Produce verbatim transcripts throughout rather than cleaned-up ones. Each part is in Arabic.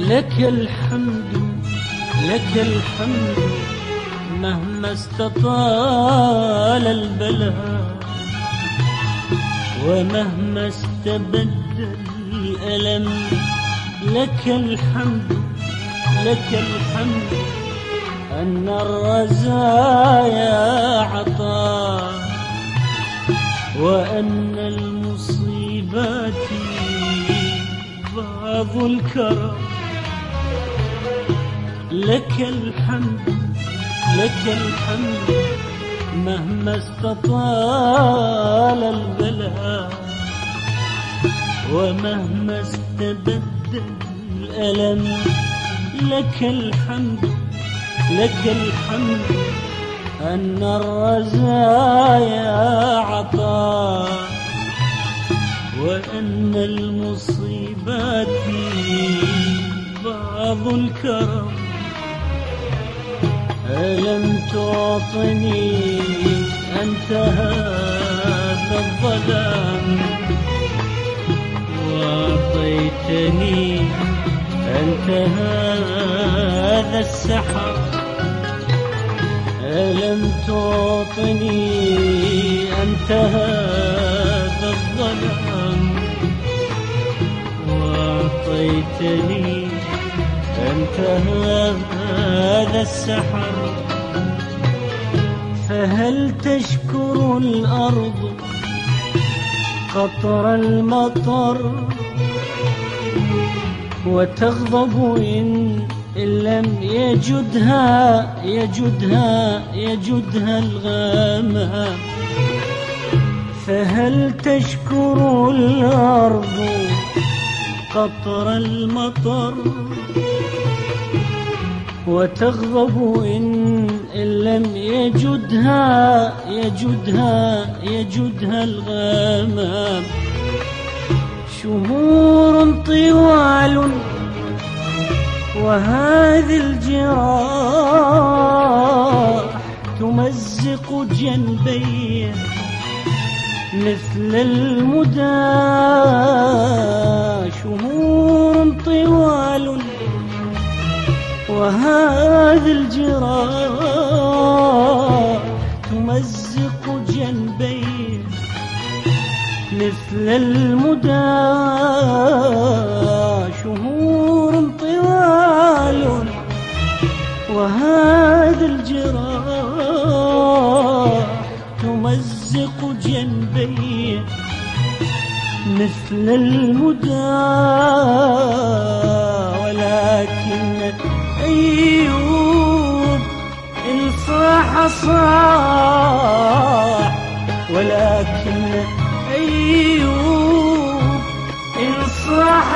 لك الحمد لك الحمد مهما استطال البلاء، ومهما استبد الألم. لك الحمد لك الحمد أن الرزايا عطاء، وأن المصيبات بعض الكرم. لك الحمد لك الحمد مهما استطال البلاء، ومهما استبد الألم. لك الحمد لك الحمد أن الرزايا عطاء، وأن المصيبات بعض الكرم. ألم تعطني أنت هذا الظلام، وأعطيتني أنت هذا السحر. ألم تعطني أنت هذا الظلام، وأعطيتني أنت هذا السحر. فهل تشكر الأرض قطر المطر، وتغضب إن لم يجدها يجدها يجدها الغمام؟ فهل تشكر الأرض قطر المطر، وتغضب إن لم يجدها يجدها يجدها الغمام؟ شهور طوال وهذه الجراح تمزق جنبي مثل المدى. شهور طوال وهذه الجراح تمزق جنبي مثل المدى. شهور طوال وهذه الجراح تمزق جنبي مثل المدى. ولكن أيوب إن صاح صاح، ولكن أيوب إن صاح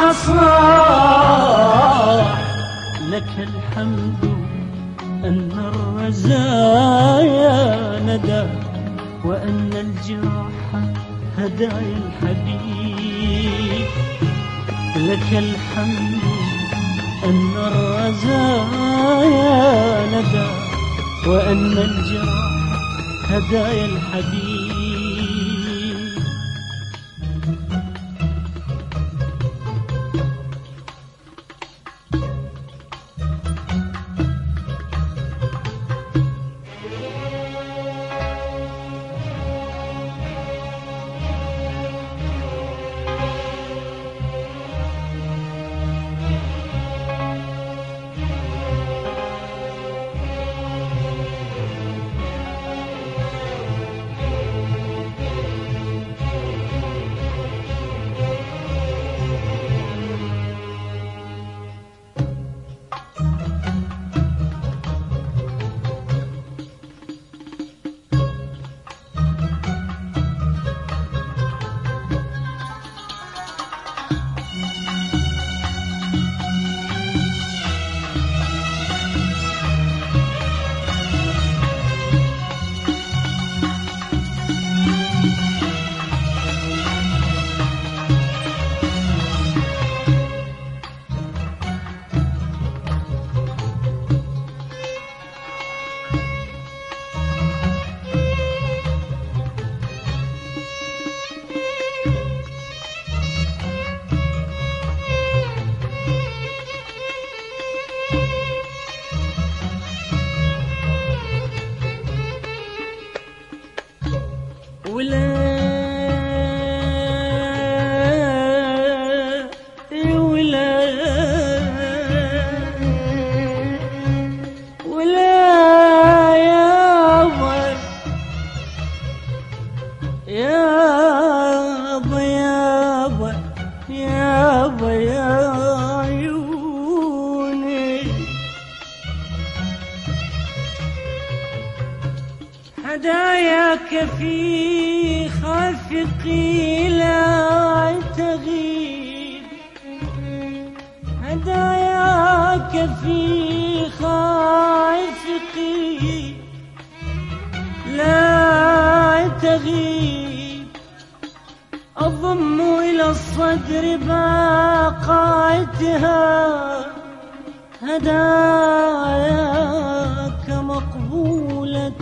صاح. لك الحمد أن الرزايا ندى، وأن الجراح هدايا الحبيب. لك الحمد أن الرزايا ندى، وأن الجراح هدايا الحبيب. ولا ولا ولا يابا يابا يابا يابا يا عيوني هداياك في خافقي لا تغيب هداياك في خافقي لا تغيب أضم إلى الصدر باقاتها هداياك مقبولة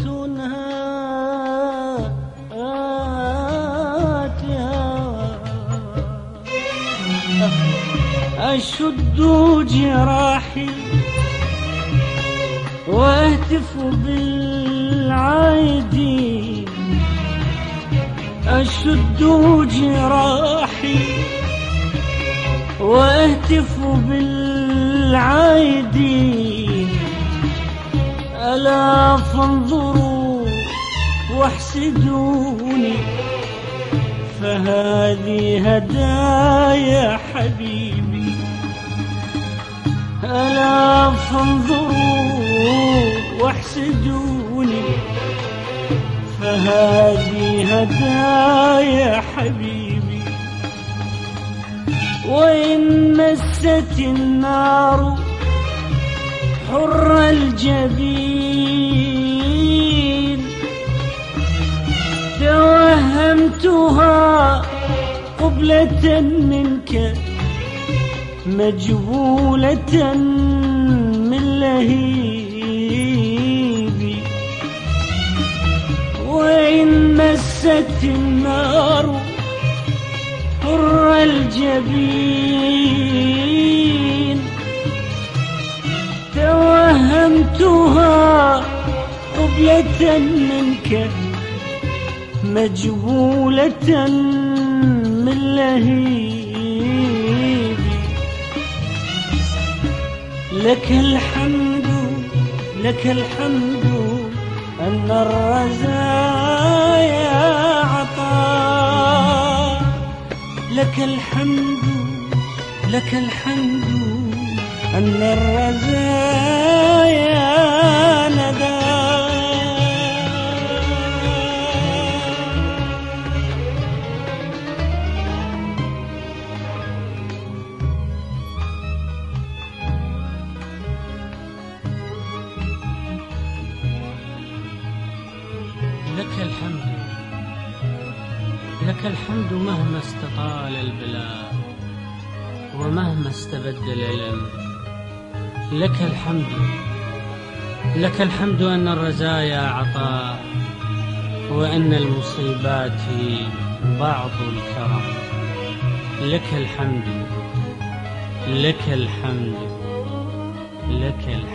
أشد جراحي وأهتف بالعايدين أشد جراحي وأهتف بالعايدين ألا فانظروا واحسدوني فهذه هدايا حبيبي ألا فانظروا واحسدوني فهذه هدايا حبيبي وإن مست النار حر الجبين توهمتها قبلة منك مجبولة من لهيبي وإن مست النار حر الجبين توهمتها قبلة منك مجبولة من لهيبي لك الحمد لك الحمد أن الرزايا عطاء لك الحمد لك الحمد أن الرزايا ندى لك الحمد لك الحمد مهما استطال البلاء ومهما استبد العلم لك الحمد لك الحمد أن الرزايا عطاء وأن المصيبات بعض الكرم لك الحمد لك الحمد لك الحمد